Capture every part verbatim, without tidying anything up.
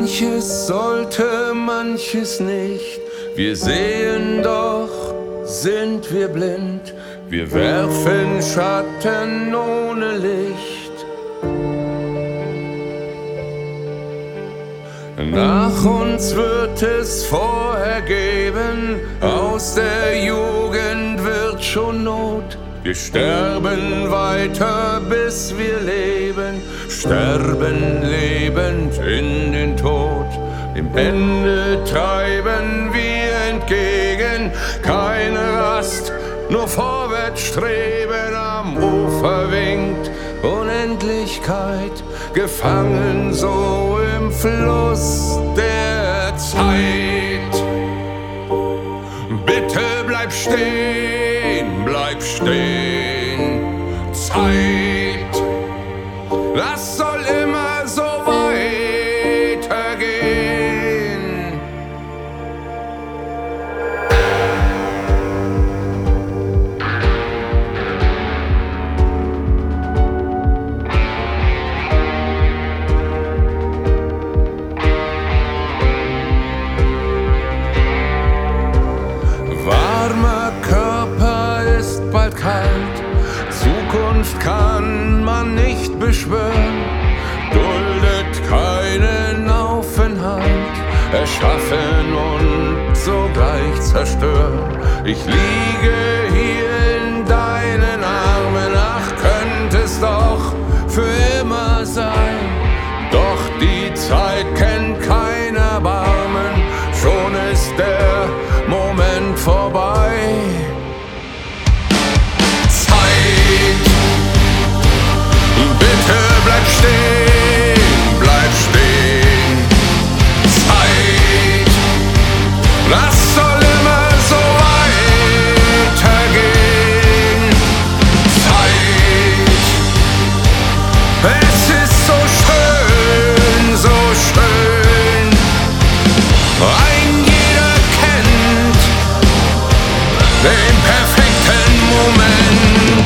Manches sollte, manches nicht. Wir sehen doch, sind wir blind. Wir werfen Schatten ohne Licht. Nach uns wird es vorher geben. Aus der Jugend wird schon Not. Wir sterben weiter, bis wir leben, sterben lebend in den Tod. Dem Ende treiben wir entgegen, keine Rast, nur vorwärts streben. Am Ufer winkt Unendlichkeit, gefangen so im Fluss der Zeit. Bitte bleib stehen, bleib stehen, Zeit, das soll immer so weitergehen. Warmer Körper ist bald kalt, Zukunft kann man nicht beschwören, duldet keinen Aufenthalt, erschaffen und sogleich zerstören. Ich liege hier in deinen Armen, ach, könnte es doch für immer sein. Doch die Zeit kennt kein Erbarmen, schon ist der Moment vorbei. Zeit, bitte bleib stehen, bleib stehen. Zeit, das soll immer so weitergehen. Zeit, es ist so schön, so schön. Ein jeder kennt den perfekten Moment.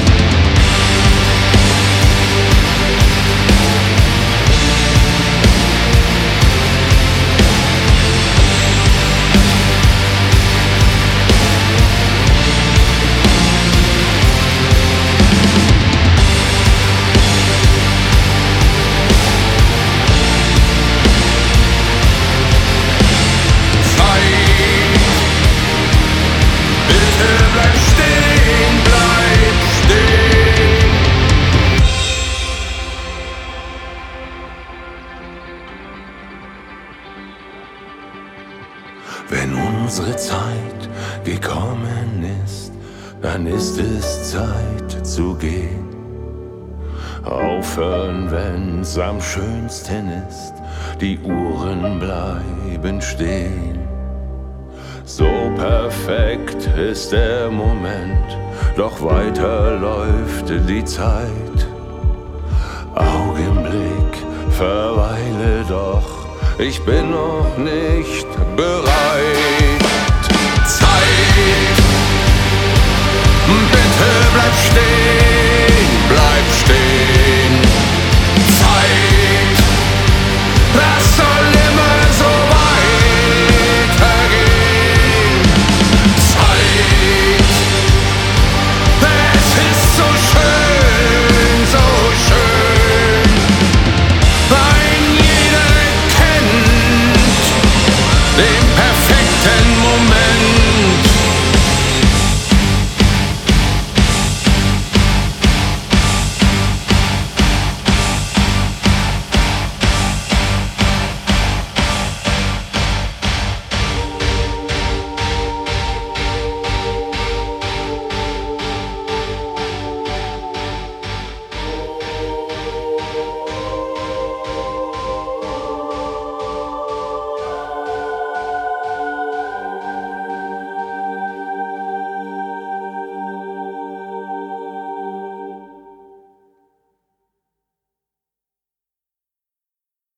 Wenn unsere Zeit gekommen ist, dann ist es Zeit zu gehen. Aufhören, wenn's am schönsten ist, die Uhren bleiben stehen. So perfekt ist der Moment, doch weiter läuft die Zeit. Augenblick, verweile doch, ich bin noch nicht bereit. Zeit,